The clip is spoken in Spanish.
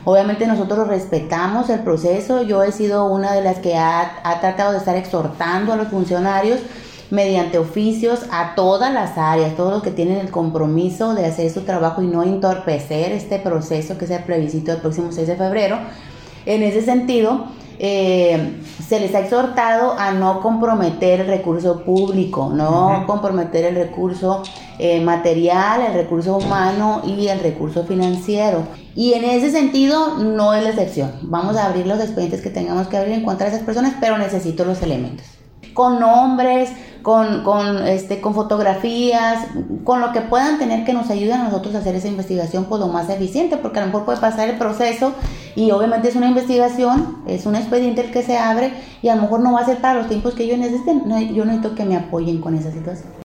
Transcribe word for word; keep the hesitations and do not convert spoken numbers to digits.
Obviamente nosotros respetamos el proceso. Yo he sido una de las que ha, ha tratado de estar exhortando a los funcionarios mediante oficios a todas las áreas, todos los que tienen el compromiso de hacer su trabajo y no entorpecer este proceso que es el plebiscito del próximo seis de febrero. En ese sentido, eh, se les ha exhortado a no comprometer el recurso público, no uh-huh. comprometer el recurso eh, material, el recurso humano y el recurso financiero. Y en ese sentido no es la excepción. Vamos a abrir los expedientes que tengamos que abrir en contra de esas personas, pero necesito los elementos. Con nombres, con, con, este, con fotografías, con lo que puedan tener que nos ayuden a nosotros a hacer esa investigación pues lo más eficiente, porque a lo mejor puede pasar el proceso y obviamente es una investigación, es un expediente el que se abre y a lo mejor no va a ser para los tiempos que yo necesiten. No, yo necesito que me apoyen con esa situación.